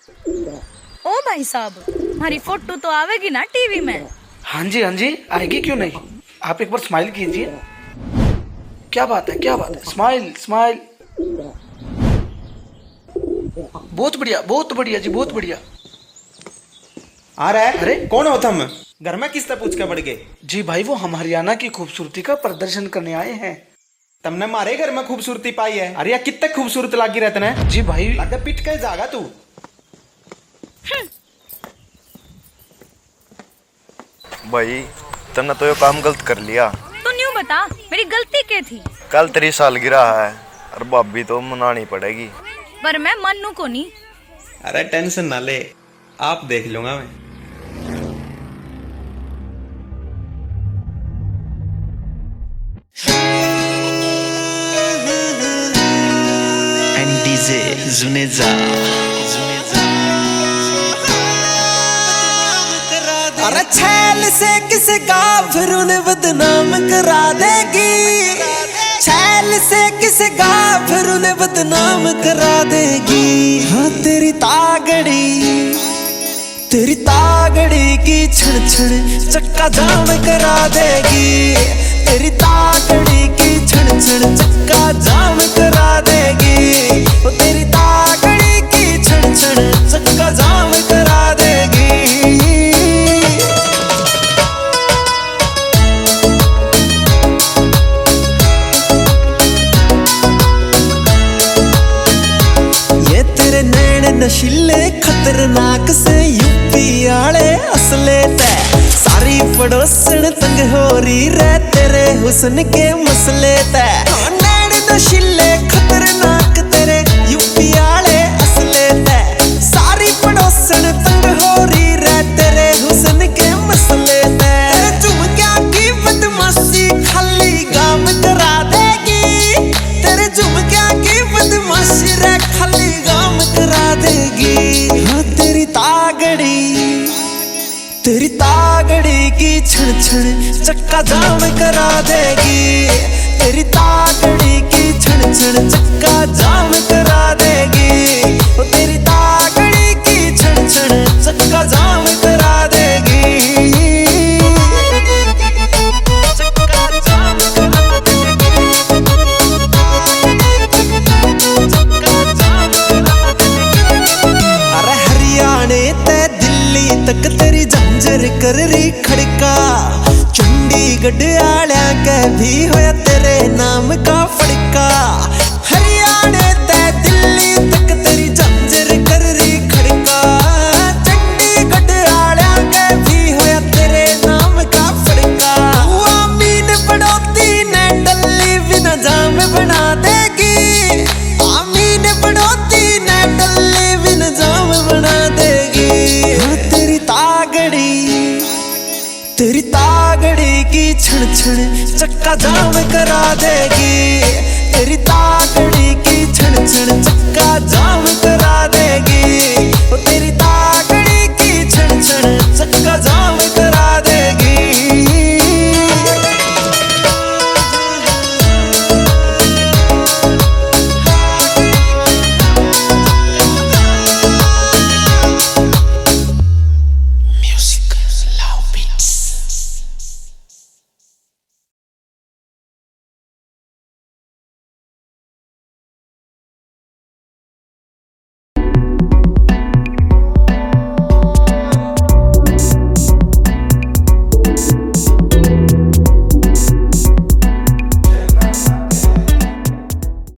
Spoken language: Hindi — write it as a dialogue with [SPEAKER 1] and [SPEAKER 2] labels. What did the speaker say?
[SPEAKER 1] ओ भाई साहब, हमारी फोटो तो आवेगी ना टीवी में?
[SPEAKER 2] हाँ जी आएगी, क्यों नहीं। आप एक बार स्माइल कीजिए। क्या बात है, क्या बात है, स्माइल स्माइल। बहुत बढ़िया, बहुत बढ़िया जी, बहुत बढ़िया।
[SPEAKER 3] आ रहा है?
[SPEAKER 2] अरे
[SPEAKER 3] कौन हो तुम? घर में किससे पूछ के पड़ गए?
[SPEAKER 2] जी भाई, वो हम हरियाणा की खूबसूरती का प्रदर्शन करने आए हैं।
[SPEAKER 3] तुमने मारे घर में खूबसूरती पाई है? अरे यार कितने खूबसूरत लागी रहते ने।
[SPEAKER 2] जी भाई,
[SPEAKER 3] लगे पिट के जागा तू।
[SPEAKER 4] भाई तुमने तो ये काम गलत कर लिया।
[SPEAKER 1] तू न्यू बता, मेरी गलती क्या थी?
[SPEAKER 4] कल तेरी सालगिरह है और भाभी तो मनानी पड़ेगी।
[SPEAKER 1] पर मैं मन्नू को नहीं।
[SPEAKER 3] अरे टेंशन ना ले, आप देख लूंगा मैं।
[SPEAKER 5] एनडीजे जुनेजा।
[SPEAKER 6] अरे छैल से किस गाभरू ने बदनाम करा देगी, छैल से किस गाभरू ने बदनाम करा देगी। हाँ तेरी तागड़ी की छण छण चक्का जाम करा देगी, तेरी तागड़ी की छण छण चक्का जाम करा देगी, ओ तेरी तागड़ी की छण छण चक्का जाम करा देगी। ये तेरे नैन नशीले खतरनाक से यूपी आले असले ते, सारी पड़ोसन तंग हो रही रे तेरे हुस्न के मसले ते। नैन नशीले खतरनाक तेरे यूपी आले असले ते, सारी पड़ोसन तंग हो रही रे तेरे हुस्न के मसले ते। झुमकिया की बदमाशी खाली गाम करा देगी, तेरे झुमकिया की बदमाशी रे खाली गाम करा देगी। हाँ तेरी तागड़ी की छण छण चक्का जाम करा देगी, तेरी तागड़ी की छण छण चक्का जाम करा देगी, ओ तेरी तागड़ी की छण छण चक्का जाम करा देगी। चक्का जाम करा देगी, चक्का जाम करा देगी। अरे हरियाणे ते दिल्ली तक तेरी जंजर कर रही खड़का, चंडीगढ़ आलिया के भी होया तेरे नाम का फड़का। हरियाणे ते दिल्ली तक तेरी जंजर कर रही खड़का, चंडीगढ़ आलिया के भी होया तेरे नाम का फड़का। आमीन बढ़ोती ने डल्ली बिना जाम बना देगी, आमीन बढ़ोती ने डल्ली बिना जाम बना देगी। हाँ तेरी तागड़ी की छण छण चक्का जाम करा देगी, तेरी तागड़ी की छण छण चक्का जाम